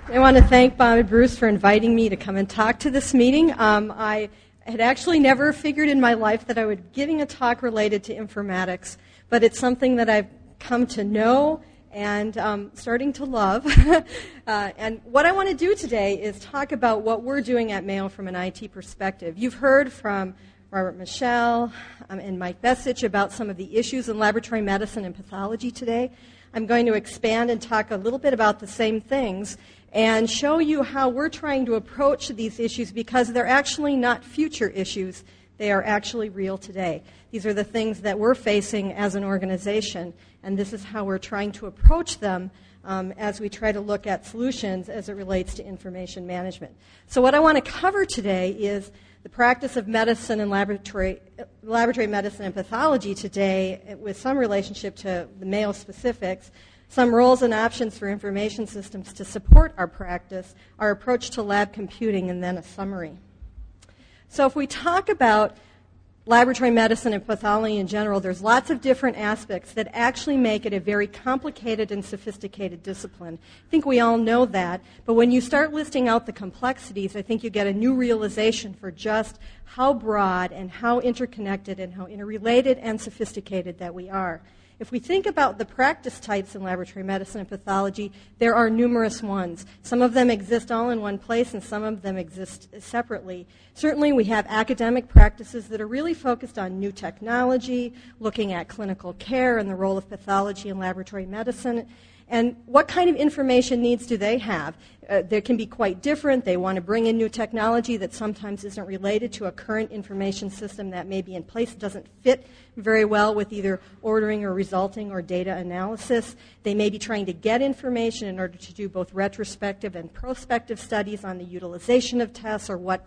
I want to thank Bob and Bruce for inviting me to come and talk to this meeting. I had actually never figured in my life that I would be giving a talk related to informatics, but it's something that I've come to know and starting to love. And what I want to do today is talk about what we're doing at Mayo from an IT perspective. You've heard from Robert Michel and Mike Besich about some of the issues in laboratory medicine and pathology today. I'm going to expand and talk a little bit about the same things and show you how we're trying to approach these issues because they're actually not future issues. They are actually real today. These are the things that we're facing as an organization, and this is how we're trying to approach them as we try to look at solutions as it relates to information management. So what I want to cover today is the practice of medicine and laboratory medicine and pathology today with some relationship to the Mayo specifics, some roles and options for information systems to support our practice, our approach to lab computing, and then a summary. So if we talk about laboratory medicine and pathology in general, there's lots of different aspects that actually make it a very complicated and sophisticated discipline. I think we all know that, but when you start listing out the complexities, I think you get a new realization for just how broad and how interconnected and how interrelated and sophisticated that we are. If we think about the practice types in laboratory medicine and pathology, there are numerous ones. Some of them exist all in one place and some of them exist separately. Certainly we have academic practices that are really focused on new technology, looking at clinical care and the role of pathology in laboratory medicine. And what kind of information needs do they have? They can be quite different. They want to bring in new technology that sometimes isn't related to a current information system that may be in place. It doesn't fit very well with either ordering or resulting or data analysis. They may be trying to get information in order to do both retrospective and prospective studies on the utilization of tests or what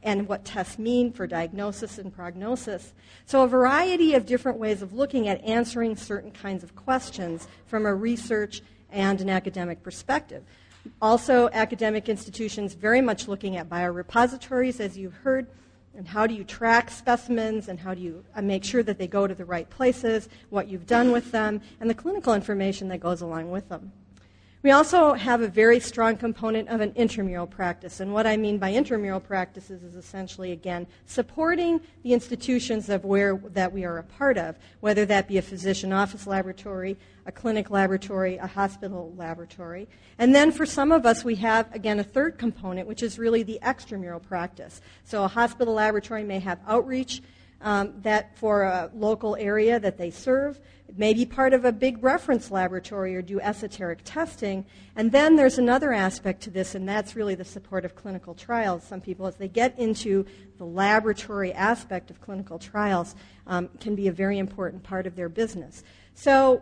tests mean for diagnosis and prognosis. So a variety of different ways of looking at answering certain kinds of questions from a research and an academic perspective. Also, academic institutions very much looking at biorepositories, as you've heard, and how do you track specimens and how do you make sure that they go to the right places, what you've done with them, and the clinical information that goes along with them. We also have a very strong component of an intramural practice, and what I mean by intramural practices is essentially, again, supporting the institutions that we are a part of, whether that be a physician office laboratory, a clinic laboratory, a hospital laboratory. And then for some of us, we have, again, a third component, which is really the extramural practice. So a hospital laboratory may have outreach that for a local area that they serve. It may be part of a big reference laboratory or do esoteric testing. And then there's another aspect to this, and that's really the support of clinical trials. Some people, as they get into the laboratory aspect of clinical trials, can be a very important part of their business. So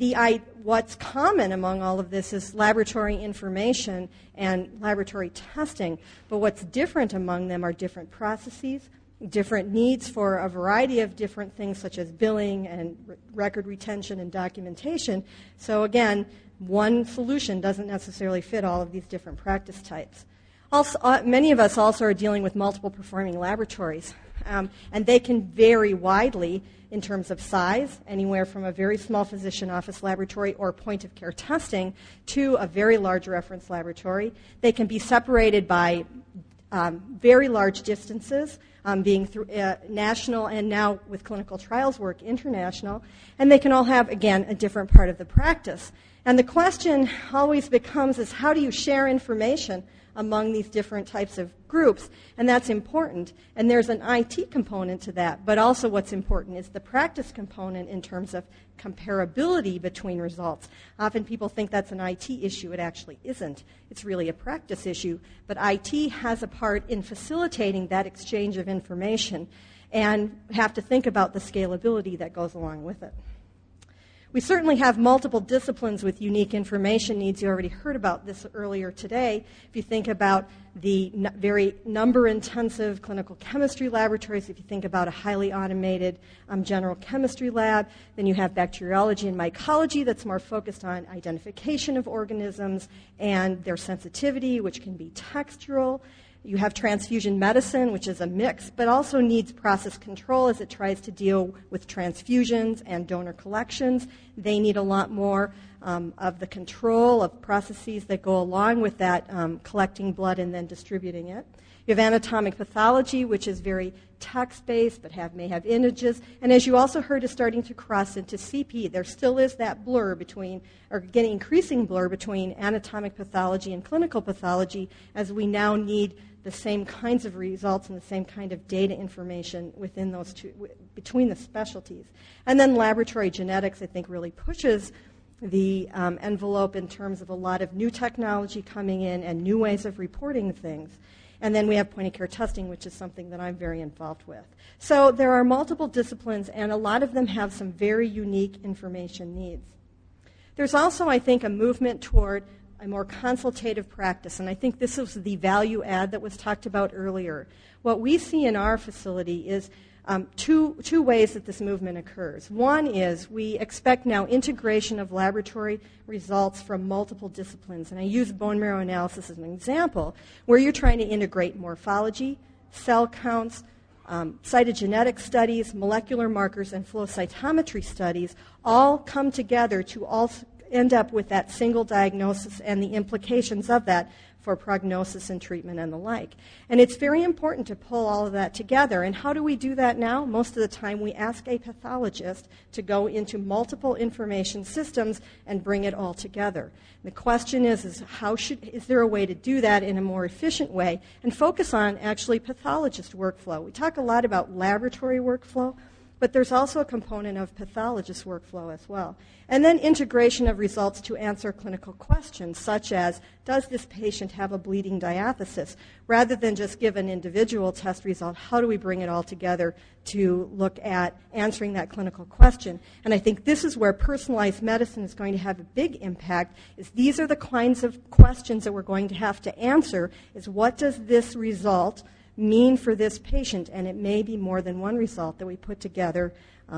what's common among all of this is laboratory information and laboratory testing. But what's different among them are different processes, different needs for a variety of different things such as billing and record retention and documentation. So again, one solution doesn't necessarily fit all of these different practice types. Also, many of us also are dealing with multiple performing laboratories, and they can vary widely in terms of size, anywhere from a very small physician office laboratory or point-of-care testing to a very large reference laboratory. They can be separated by very large distances, being national and now with clinical trials work international, and they can all have, again, a different part of the practice. And the question always becomes is how do you share information among these different types of groups? And that's important. And there's an IT component to that, but also what's important is the practice component in terms of comparability between results. Often people think that's an IT issue. It actually isn't. It's really a practice issue. But IT has a part in facilitating that exchange of information and have to think about the scalability that goes along with it. We certainly have multiple disciplines with unique information needs. You already heard about this earlier today. If you think about the very number-intensive clinical chemistry laboratories, if you think about a highly automated general chemistry lab, then you have bacteriology and mycology that's more focused on identification of organisms and their sensitivity, which can be textural. You have transfusion medicine, which is a mix, but also needs process control as it tries to deal with transfusions and donor collections. They need a lot more of the control of processes that go along with that, collecting blood and then distributing it. You have anatomic pathology, which is very text-based, but may have images. And as you also heard, is starting to cross into CP. There still is that blur between, or getting increasing blur between anatomic pathology and clinical pathology, as we now need the same kinds of results and the same kind of data information within those two, between the specialties. And then laboratory genetics, I think, really pushes the envelope in terms of a lot of new technology coming in and new ways of reporting things. And then we have point-of-care testing, which is something that I'm very involved with. So there are multiple disciplines, and a lot of them have some very unique information needs. There's also, I think, a movement toward a more consultative practice, and I think this is the value add that was talked about earlier. What we see in our facility is two ways that this movement occurs. One is we expect now integration of laboratory results from multiple disciplines. And I use bone marrow analysis as an example, where you're trying to integrate morphology, cell counts, cytogenetic studies, molecular markers, and flow cytometry studies all come together to all end up with that single diagnosis and the implications of that for prognosis and treatment and the like. And it's very important to pull all of that together. And how do we do that now? Most of the time we ask a pathologist to go into multiple information systems and bring it all together. The question is is there a way to do that in a more efficient way and focus on actually pathologist workflow? We talk a lot about laboratory workflow, but there's also a component of pathologist workflow as well. And then integration of results to answer clinical questions, such as, does this patient have a bleeding diathesis? Rather than just give an individual test result, how do we bring it all together to look at answering that clinical question? And I think this is where personalized medicine is going to have a big impact, is these are the kinds of questions that we're going to have to answer, is what does this result mean for this patient? And it may be more than one result that we put together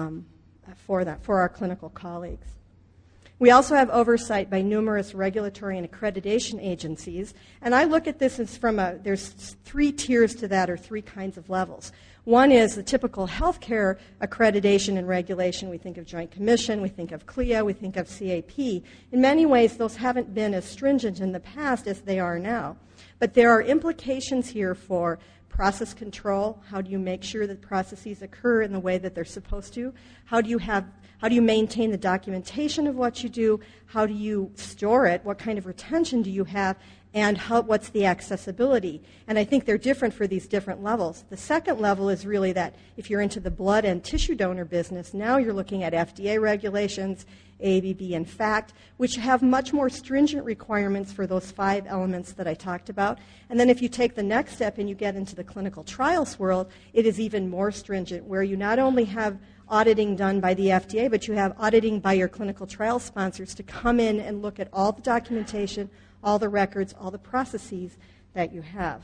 for our clinical colleagues. We also have oversight by numerous regulatory and accreditation agencies, and I look at this as there's three tiers to that, or three kinds of levels. One is the typical healthcare accreditation and regulation. We think of Joint Commission, we think of CLIA, we think of CAP. In many ways, those haven't been as stringent in the past as they are now. But there are implications here for process control. How do you make sure that processes occur in the way that they're supposed to? How do you maintain the documentation of what you do? How do you store it? What kind of retention do you have? And what's the accessibility? And I think they're different for these different levels. The second level is really that if you're into the blood and tissue donor business, now you're looking at FDA regulations, AABB and FACT, which have much more stringent requirements for those 5 elements that I talked about. And then if you take the next step and you get into the clinical trials world, it is even more stringent, where you not only have auditing done by the FDA, but you have auditing by your clinical trial sponsors to come in and look at all the documentation, all the records, all the processes that you have.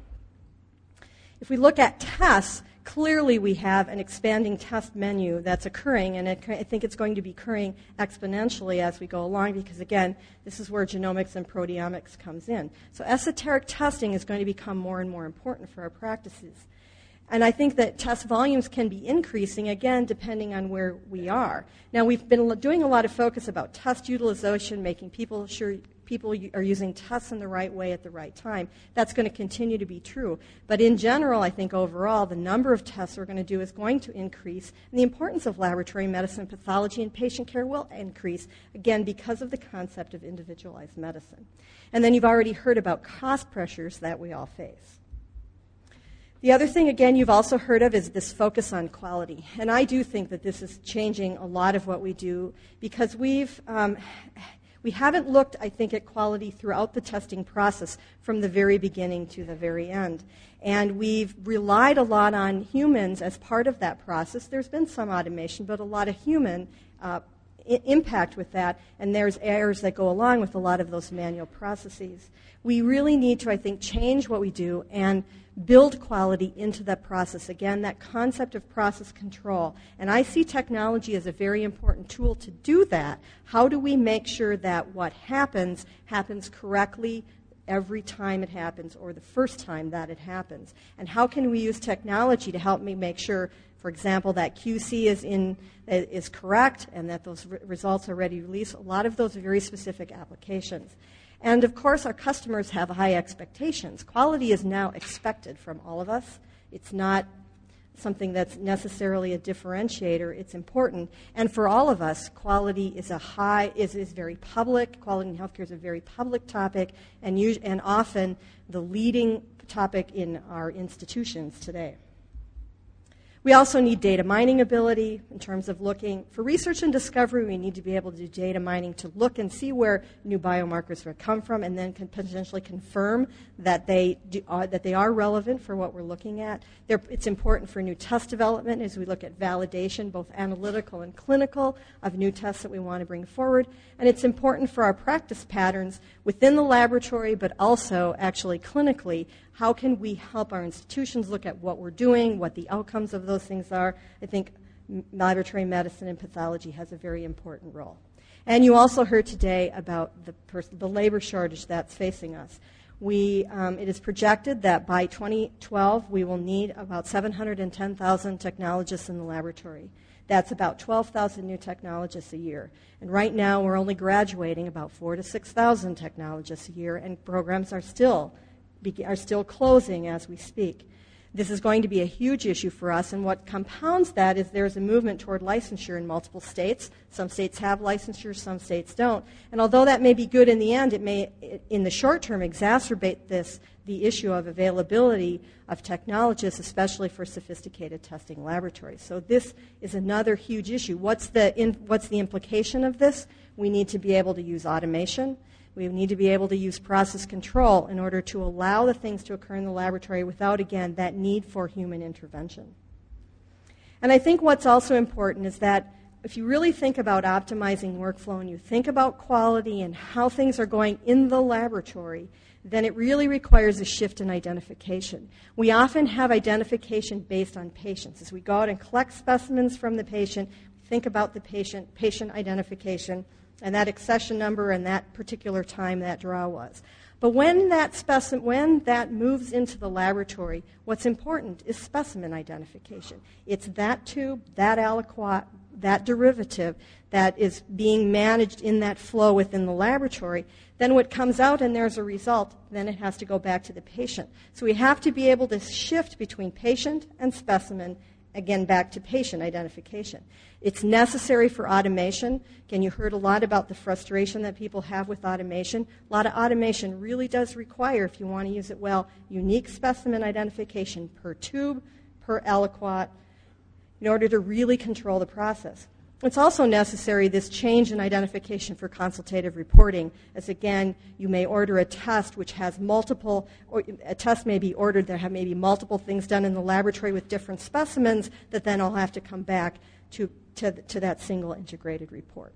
If we look at tests, clearly we have an expanding test menu that's occurring, and I think it's going to be occurring exponentially as we go along, because again, this is where genomics and proteomics comes in. So esoteric testing is going to become more and more important for our practices. And I think that test volumes can be increasing, again, depending on where we are. Now, we've been doing a lot of focus about test utilization, making people sure people are using tests in the right way at the right time. That's going to continue to be true. But in general, I think overall, the number of tests we're going to do is going to increase, and the importance of laboratory medicine, pathology, and patient care will increase, again, because of the concept of individualized medicine. And then you've already heard about cost pressures that we all face. The other thing, again, you've also heard of is this focus on quality. And I do think that this is changing a lot of what we do, because we haven't looked, I think, at quality throughout the testing process from the very beginning to the very end. And we've relied a lot on humans as part of that process. There's been some automation, but a lot of human impact with that, and there's errors that go along with a lot of those manual processes. We really need to, I think, change what we do and build quality into that process. Again, that concept of process control. And I see technology as a very important tool to do that. How do we make sure that what happens correctly, every time it happens or the first time that it happens? And how can we use technology to help me make sure, for example, that QC is correct and that those results are ready to release? A lot of those are very specific applications. And, of course, our customers have high expectations. Quality is now expected from all of us. It's not something that's necessarily a differentiator. It's important. And for all of us, quality is very public. Quality in healthcare is a very public topic and often the leading topic in our institutions today. We also need data mining ability in terms of looking. For research and discovery, we need to be able to do data mining to look and see where new biomarkers would come from and then can potentially confirm that they are relevant for what we're looking at. It's important for new test development as we look at validation, both analytical and clinical, of new tests that we want to bring forward. And it's important for our practice patterns within the laboratory, but also actually clinically. How can we help our institutions look at what we're doing, what the outcomes of those things are? I think laboratory medicine and pathology has a very important role. And you also heard today about the labor shortage that's facing us. It is projected that by 2012 we will need about 710,000 technologists in the laboratory. That's about 12,000 new technologists a year. And right now we're only graduating about 4,000 to 6,000 technologists a year, and programs are still closing as we speak. This is going to be a huge issue for us, and what compounds that is there's a movement toward licensure in multiple states. Some states have licensure, some states don't. And although that may be good in the end, it may, in the short term, exacerbate the issue of availability of technologists, especially for sophisticated testing laboratories. So this is another huge issue. What's the implication of this? We need to be able to use automation. We need to be able to use process control in order to allow the things to occur in the laboratory without, again, that need for human intervention. And I think what's also important is that if you really think about optimizing workflow and you think about quality and how things are going in the laboratory, then it really requires a shift in identification. We often have identification based on patients. As we go out and collect specimens from the patient, think about the patient identification, and that accession number and that particular time that draw was. But when that moves into the laboratory, what's important is specimen identification. It's that tube, that aliquot, that derivative that is being managed in that flow within the laboratory. Then what comes out and there's a result, then it has to go back to the patient. So we have to be able to shift between patient and specimen, again, back to patient identification. It's necessary for automation. Again, you heard a lot about the frustration that people have with automation. A lot of automation really does require, if you want to use it well, unique specimen identification per tube, per aliquot, in order to really control the process. It's also necessary, this change in identification for consultative reporting, as again, you may order a test which has multiple, or a test may be ordered that may be multiple things done in the laboratory with different specimens that then all have to come back to that single integrated report.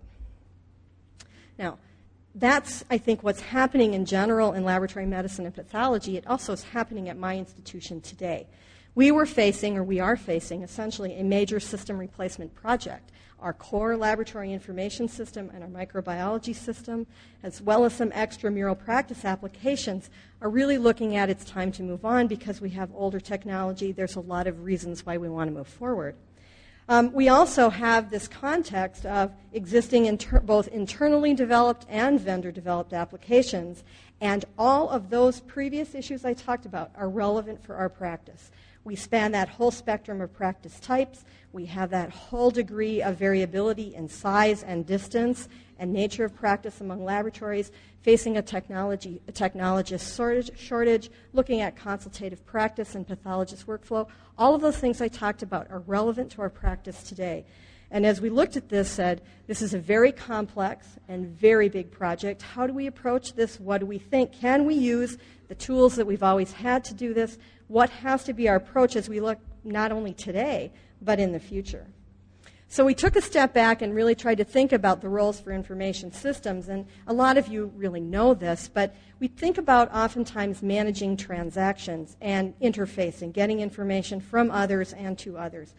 Now, that's, I think, what's happening in general in laboratory medicine and pathology. It also is happening at my institution today. We are facing, essentially a major system replacement project. Our core laboratory information system and our microbiology system, as well as some extramural practice applications, are really looking at it's time to move on because we have older technology. There's a lot of reasons why we want to move forward. We also have this context of existing both internally developed and vendor-developed applications, and all of those previous issues I talked about are relevant for our practice. We span that whole spectrum of practice types. We have that whole degree of variability in size and distance and nature of practice among laboratories, facing a technologist shortage, looking at consultative practice and pathologist workflow. All of those things I talked about are relevant to our practice today. And as we looked at this, said, this is a very complex and very big project. How do we approach this? What do we think? Can we use the tools that we've always had to do this? What has to be our approach as we look not only today, but in the future? So we took a step back and really tried to think about the roles for information systems. And a lot of you really know this, but we think about oftentimes managing transactions and interfacing, getting information from others and to others.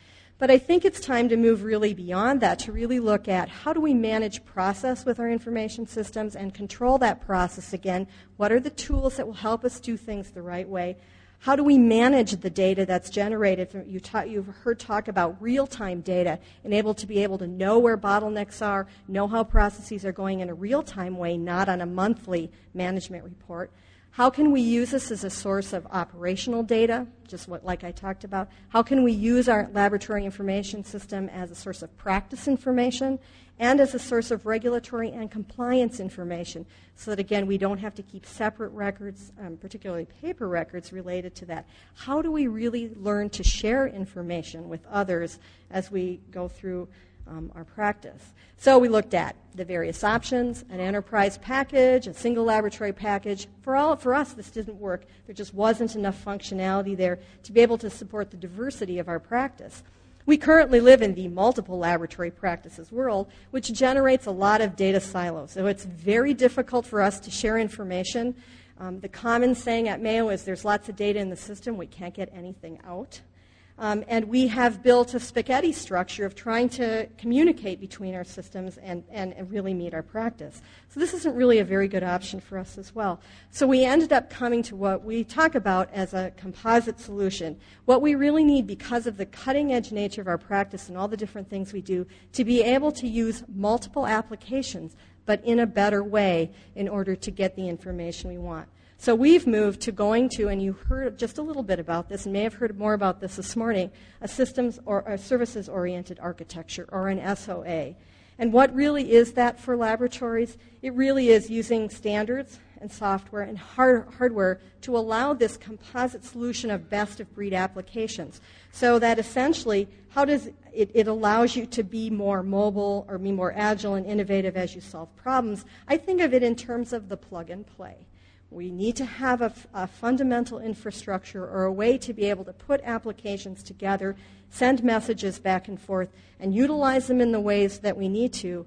But I think it's time to move really beyond that, to really look at how do we manage process with our information systems and control that process again. What are the tools that will help us do things the right way? How do we manage the data that's generated? You've heard talk about real-time data and able to know where bottlenecks are, know how processes are going in a real-time way, not on a monthly management report. How can we use this as a source of operational data, like I talked about? How can we use our laboratory information system as a source of practice information and as a source of regulatory and compliance information so that, again, we don't have to keep separate records, particularly paper records, related to that? How do we really learn to share information with others as we go through our practice? So we looked at the various options, an enterprise package, a single laboratory package. For us, this didn't work. There just wasn't enough functionality there to be able to support the diversity of our practice. We currently live in the multiple laboratory practices world, which generates a lot of data silos. So it's very difficult for us to share information. The common saying at Mayo is there's lots of data in the system, we can't get anything out. And we have built a spaghetti structure of trying to communicate between our systems and really meet our practice. So this isn't really a very good option for us as well. So we ended up coming to what we talk about as a composite solution. What we really need, because of the cutting-edge nature of our practice and all the different things we do, to be able to use multiple applications, but in a better way in order to get the information we want. So we've moved to going to, and you heard just a little bit about this, and may have heard more about this morning, a systems or a services-oriented architecture, or an SOA. And what really is that for laboratories? It really is using standards and software and hardware to allow this composite solution of best-of-breed applications. So that essentially, how does it allows you to be more mobile or be more agile and innovative as you solve problems. I think of it in terms of the plug and play. We need to have a fundamental infrastructure or a way to be able to put applications together, send messages back and forth, and utilize them in the ways that we need to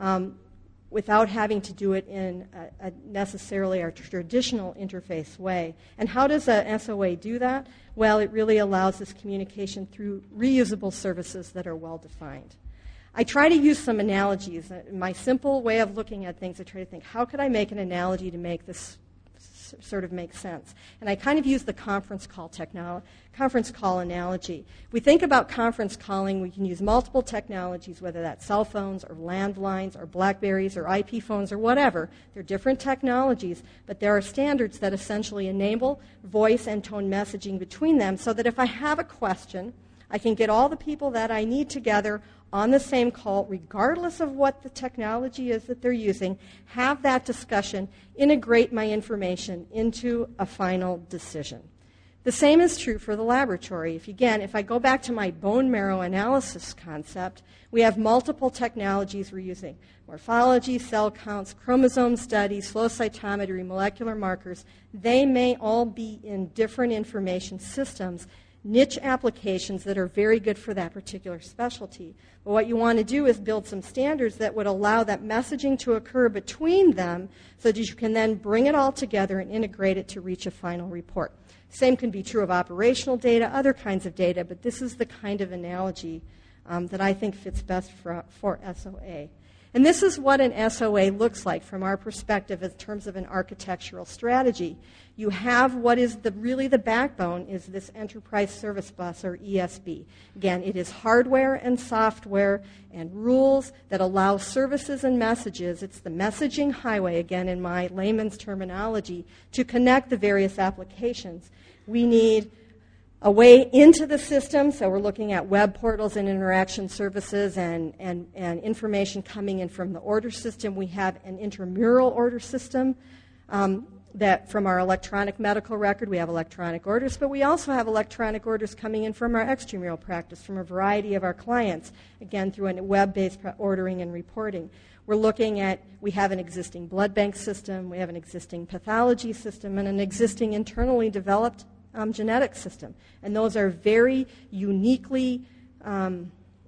without having to do it in necessarily our traditional interface way. And how does an SOA do that? Well, it really allows this communication through reusable services that are well-defined. I try to use some analogies. My simple way of looking at things, I try to think, how could I make an analogy to make this sort of make sense? And I kind of use the conference call analogy. We think about conference calling, we can use multiple technologies, whether that's cell phones or landlines or BlackBerries or IP phones or whatever. They're different technologies, but there are standards that essentially enable voice and tone messaging between them so that if I have a question, I can get all the people that I need together on the same call, regardless of what the technology is that they're using, have that discussion, integrate my information into a final decision. The same is true for the laboratory. If I go back to my bone marrow analysis concept, we have multiple technologies we're using. Morphology, cell counts, chromosome studies, flow cytometry, molecular markers. They may all be in different information systems, niche applications that are very good for that particular specialty. But what you want to do is build some standards that would allow that messaging to occur between them so that you can then bring it all together and integrate it to reach a final report. Same can be true of operational data, other kinds of data, but this is the kind of analogy that I think fits best for SOA. And this is what an SOA looks like from our perspective in terms of an architectural strategy. You have what is really the backbone is this Enterprise Service Bus, or ESB. Again, it is hardware and software and rules that allow services and messages. It's the messaging highway, again, in my layman's terminology, to connect the various applications. We need a way into the system, so we're looking at web portals and interaction services and information coming in from the order system. We have an intramural order system that from our electronic medical record, we have electronic orders, but we also have electronic orders coming in from our extramural practice, from a variety of our clients, again, through a web-based ordering and reporting. We're looking at, we have an existing blood bank system, we have an existing pathology system, and an existing internally developed genetic system. And those are very uniquely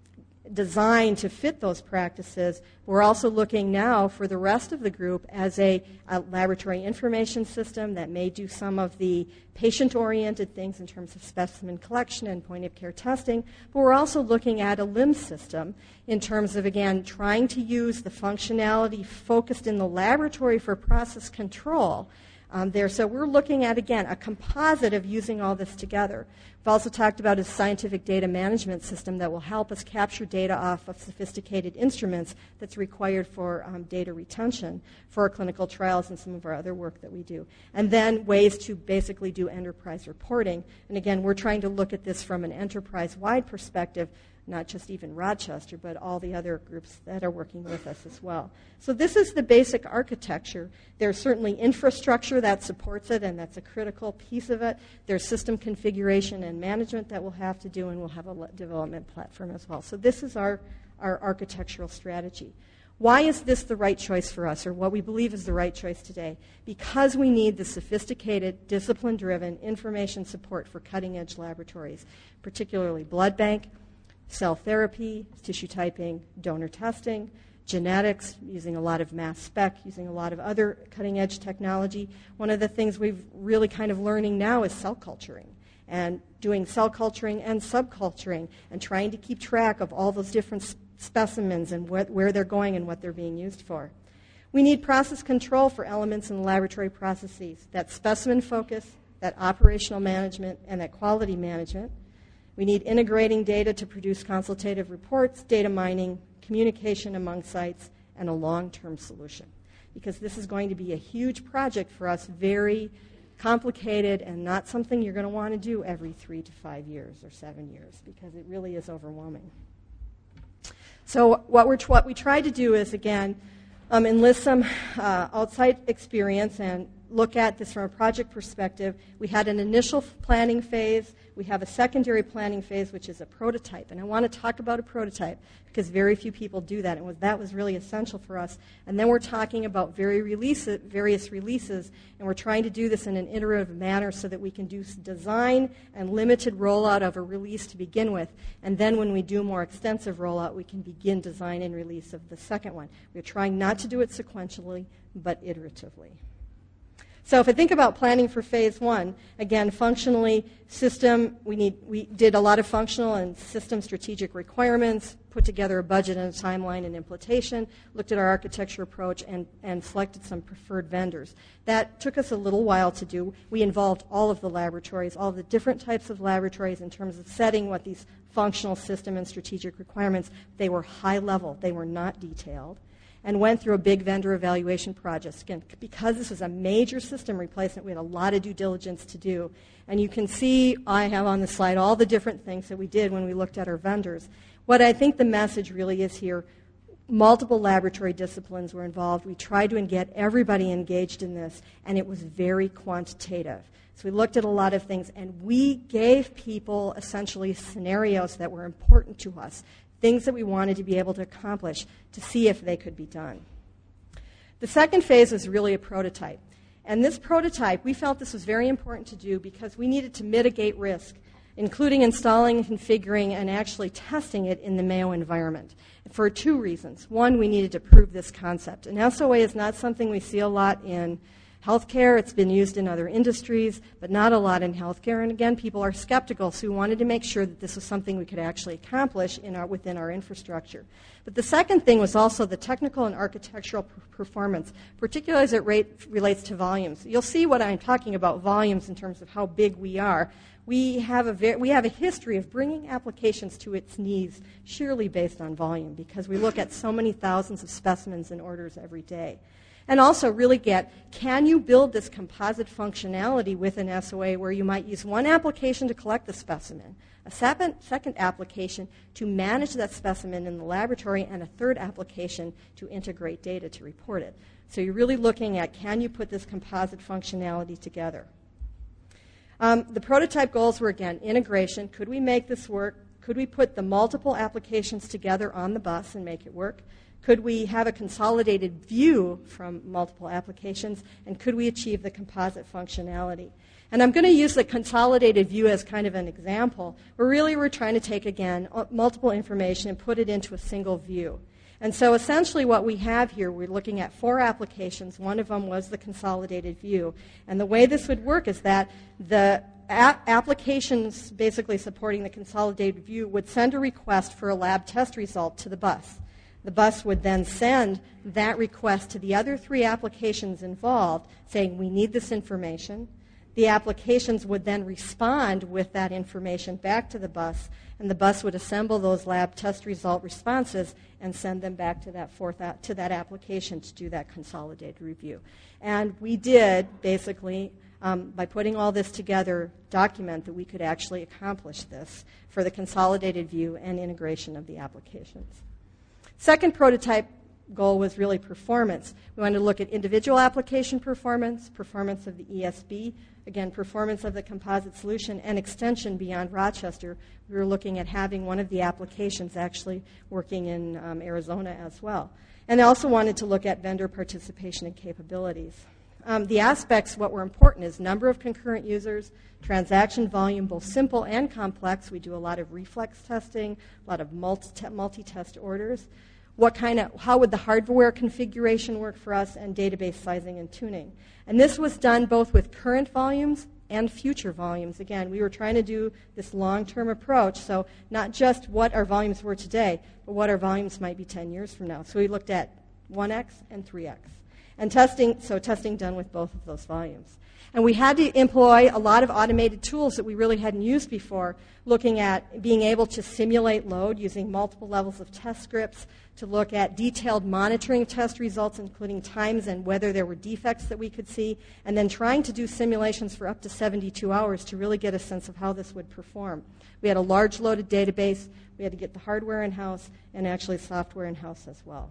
designed to fit those practices. We're also looking now for the rest of the group as a laboratory information system that may do some of the patient-oriented things in terms of specimen collection and point-of-care testing. But we're also looking at a LIMS system in terms of, again, trying to use the functionality focused in the laboratory for process control there. So we're looking at, again, a composite of using all this together. We've also talked about a scientific data management system that will help us capture data off of sophisticated instruments that's required for data retention for our clinical trials and some of our other work that we do. And then ways to basically do enterprise reporting. And again, we're trying to look at this from an enterprise-wide perspective, not just even Rochester, but all the other groups that are working with us as well. So this is the basic architecture. There's certainly infrastructure that supports it, and that's a critical piece of it. There's system configuration and management that we'll have to do, and we'll have a development platform as well. So this is our architectural strategy. Why is this the right choice for us, or what we believe is the right choice today? Because we need the sophisticated, discipline-driven information support for cutting-edge laboratories, particularly blood bank, cell therapy, tissue typing, donor testing, genetics, using a lot of mass spec, using a lot of other cutting-edge technology. One of the things we've really kind of learning now is cell culturing, and doing cell culturing and subculturing, and trying to keep track of all those different specimens and where they're going and what they're being used for. We need process control for elements in the laboratory processes, that specimen focus, that operational management, and that quality management. We need integrating data to produce consultative reports, data mining, communication among sites, and a long-term solution. Because this is going to be a huge project for us, very complicated, and not something you're going to want to do every 3 to 5 years or 7 years, because it really is overwhelming. So what we tried to do is, again, enlist some outside experience and look at this from a project perspective. We had an initial planning phase. We have a secondary planning phase, which is a prototype. And I want to talk about a prototype because very few people do that, and that was really essential for us. And then we're talking about various releases, and we're trying to do this in an iterative manner so that we can do design and limited rollout of a release to begin with. And then when we do more extensive rollout, we can begin design and release of the second one. We're trying not to do it sequentially, but iteratively. So if I think about planning for phase one, again, functionally, system, we did a lot of functional and system strategic requirements, put together a budget and a timeline and implementation, looked at our architecture approach, and selected some preferred vendors. That took us a little while to do. We involved all of the laboratories, all of the different types of laboratories in terms of setting what these functional system and strategic requirements. They were high level. They were not detailed. And went through a big vendor evaluation project. Again, because this was a major system replacement, we had a lot of due diligence to do. And you can see, I have on the slide all the different things that we did when we looked at our vendors. What I think the message really is here, multiple laboratory disciplines were involved. We tried to get everybody engaged in this, and it was very quantitative. So we looked at a lot of things, and we gave people essentially scenarios that were important to us, things that we wanted to be able to accomplish to see if they could be done. The second phase was really a prototype. And this prototype, we felt this was very important to do because we needed to mitigate risk, including installing, configuring, and actually testing it in the Mayo environment for two reasons. One, we needed to prove this concept. An SOA is not something we see a lot in healthcare. It's been used in other industries, but not a lot in healthcare. And again, people are skeptical, so we wanted to make sure that this was something we could actually accomplish within our infrastructure. But the second thing was also the technical and architectural performance, particularly as it relates to volumes. You'll see what I'm talking about, volumes in terms of how big we are. We have a history of bringing applications to its knees sheerly based on volume because we look at so many thousands of specimens and orders every day. And also really can you build this composite functionality with an SOA where you might use one application to collect the specimen, a second application to manage that specimen in the laboratory, and a third application to integrate data to report it. So you're really looking at, can you put this composite functionality together? The prototype goals were, again, integration. Could we make this work? Could we put the multiple applications together on the bus and make it work? Could we have a consolidated view from multiple applications? And could we achieve the composite functionality? And I'm going to use the consolidated view as kind of an example, where really we're trying to take, again, multiple information and put it into a single view. And so essentially what we have here, we're looking at 4 applications. One of them was the consolidated view. And the way this would work is that the applications basically supporting the consolidated view would send a request for a lab test result to the bus. The bus would then send that request to the other 3 applications involved, saying, we need this information. The applications would then respond with that information back to the bus, and the bus would assemble those lab test result responses and send them back to that application to do that consolidated review. And we did, basically, by putting all this together, document that we could actually accomplish this for the consolidated view and integration of the applications. Second prototype goal was really performance. We wanted to look at individual application performance, performance of the ESB, again, performance of the composite solution, and extension beyond Rochester. We were looking at having one of the applications actually working in Arizona as well. And I also wanted to look at vendor participation and capabilities. The aspects, what were important is number of concurrent users, transaction volume, both simple and complex. We do a lot of reflex testing, a lot of multi-test orders. How would the hardware configuration work for us, and database sizing and tuning. And this was done both with current volumes and future volumes. Again, we were trying to do this long-term approach, so not just what our volumes were today, but what our volumes might be 10 years from now. So we looked at 1x and 3x. And testing done with both of those volumes. And we had to employ a lot of automated tools that we really hadn't used before, looking at being able to simulate load using multiple levels of test scripts, to look at detailed monitoring test results, including times and whether there were defects that we could see, and then trying to do simulations for up to 72 hours to really get a sense of how this would perform. We had a large loaded database. We had to get the hardware in-house and actually software in-house as well.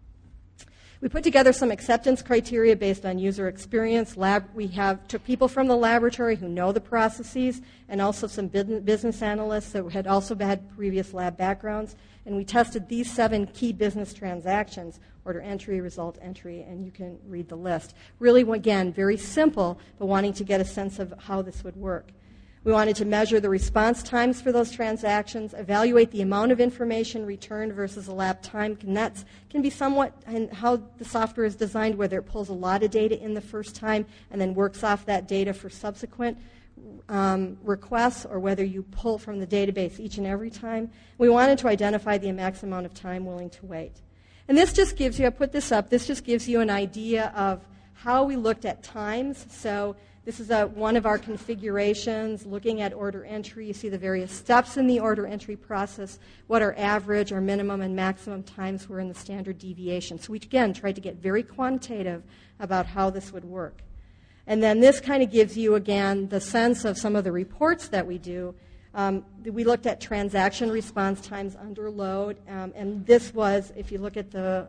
We put together some acceptance criteria based on user experience. We took people from the laboratory who know the processes, and also some business analysts that had also had previous lab backgrounds. And we tested these 7 key business transactions: order entry, result entry, and you can read the list. Really, again, very simple, but wanting to get a sense of how this would work. We wanted to measure the response times for those transactions, evaluate the amount of information returned versus a lab time, and that can be somewhat in how the software is designed, whether it pulls a lot of data in the first time and then works off that data for subsequent requests, or whether you pull from the database each and every time. We wanted to identify the max amount of time willing to wait. And this just gives you, I put this up, this just gives you an idea of how we looked at times. So this is one of our configurations, looking at order entry. You see the various steps in the order entry process, what our average, our minimum, and maximum times were in the standard deviation. So we, again, tried to get very quantitative about how this would work. And then this kind of gives you, again, the sense of some of the reports that we do. We looked at transaction response times under load, and this was, if you look at the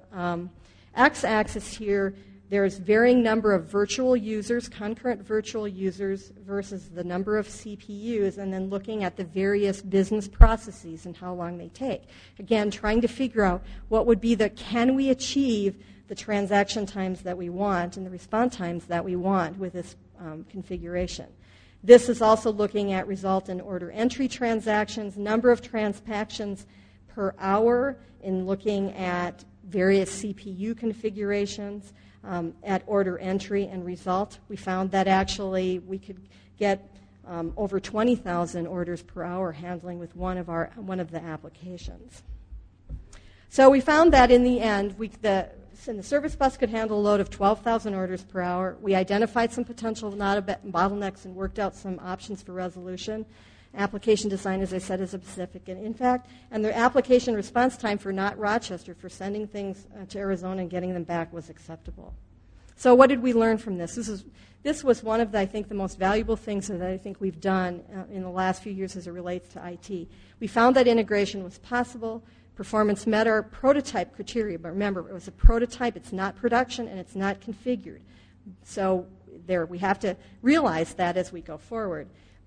x-axis here, there's varying number of virtual users, concurrent virtual users, versus the number of CPUs, and then looking at the various business processes and how long they take. Again, trying to figure out what would be can we achieve the transaction times that we want and the response times that we want with this configuration. This is also looking at result and order entry transactions, number of transactions per hour, in looking at various CPU configurations, at order entry and result. We found that actually we could get over 20,000 orders per hour handling with one of the applications. So we found that in the end, the service bus could handle a load of 12,000 orders per hour. We identified some potential bottlenecks and worked out some options for resolution. Application design, as I said, is a specific impact. And the application response time for not Rochester, for sending things to Arizona and getting them back, was acceptable. So what did we learn from this? This was one of the, I think, the most valuable things that I think we've done in the last few years as it relates to IT. We found that integration was possible. Performance met our prototype criteria. But remember, it was a prototype. It's not production, and it's not configured. So we have to realize that as we go forward.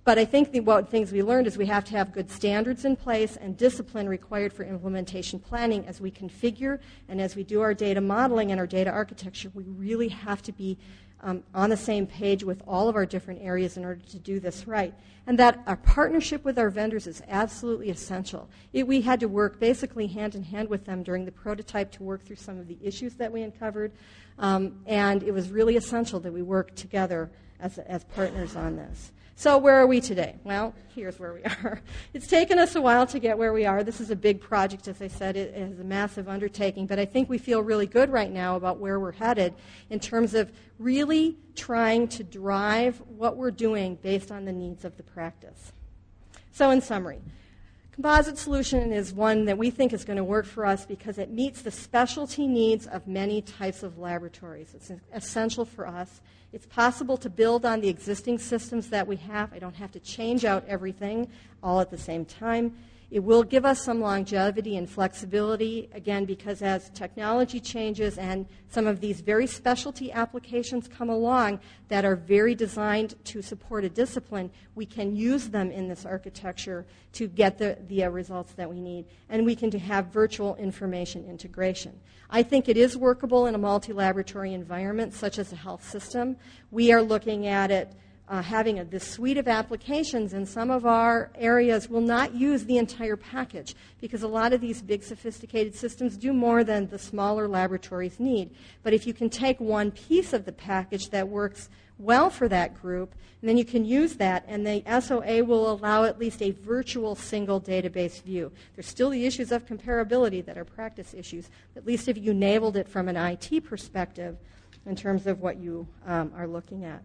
But I think what things we learned is we have to have good standards in place and discipline required for implementation planning as we configure and as we do our data modeling and our data architecture. We really have to be on the same page with all of our different areas in order to do this right. And that our partnership with our vendors is absolutely essential. We had to work basically hand in hand with them during the prototype to work through some of the issues that we uncovered. And it was really essential that we work together as partners on this. So where are we today? Well, here's where we are. It's taken us a while to get where we are. This is a big project, as I said. It is a massive undertaking. But I think we feel really good right now about where we're headed in terms of really trying to drive what we're doing based on the needs of the practice. So in summary, composite solution is one that we think is going to work for us because it meets the specialty needs of many types of laboratories. It's essential for us. It's possible to build on the existing systems that we have. I don't have to change out everything all at the same time. It will give us some longevity and flexibility, again, because as technology changes and some of these very specialty applications come along that are very designed to support a discipline, we can use them in this architecture to get the results that we need. And we can have virtual information integration. I think it is workable in a multi-laboratory environment, such as a health system. We are looking at it having this suite of applications, and some of our areas will not use the entire package because a lot of these big sophisticated systems do more than the smaller laboratories need. But if you can take one piece of the package that works well for that group, and then you can use that, and the SOA will allow at least a virtual single database view. There's still the issues of comparability that are practice issues, at least if you enabled it from an IT perspective in terms of what you are looking at.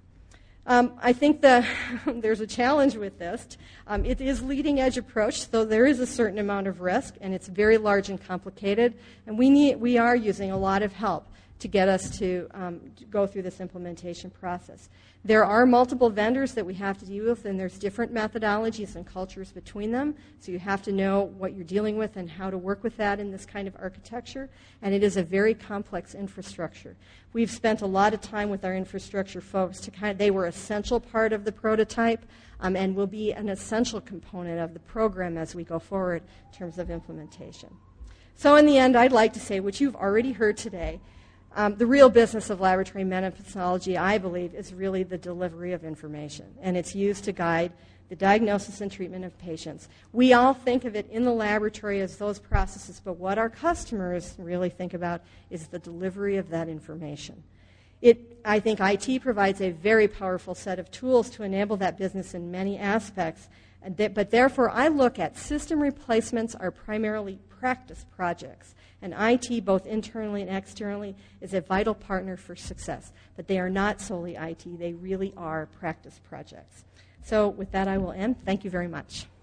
I think there's a challenge with this. It is leading-edge approach, so there is a certain amount of risk, and it's very large and complicated, and we are using a lot of help to get us to go through this implementation process. There are multiple vendors that we have to deal with, and there's different methodologies and cultures between them, so you have to know what you're dealing with and how to work with that in this kind of architecture, and it is a very complex infrastructure. We've spent a lot of time with our infrastructure folks they were an essential part of the prototype and will be an essential component of the program as we go forward in terms of implementation. So in the end, I'd like to say, which you've already heard today, the real business of laboratory metapathology, I believe, is really the delivery of information, and it's used to guide the diagnosis and treatment of patients. We all think of it in the laboratory as those processes, but what our customers really think about is the delivery of that information. I think IT provides a very powerful set of tools to enable that business in many aspects, but therefore I look at system replacements are primarily practice projects. And IT, both internally and externally, is a vital partner for success. But they are not solely IT. They really are practice projects. So with that, I will end. Thank you very much.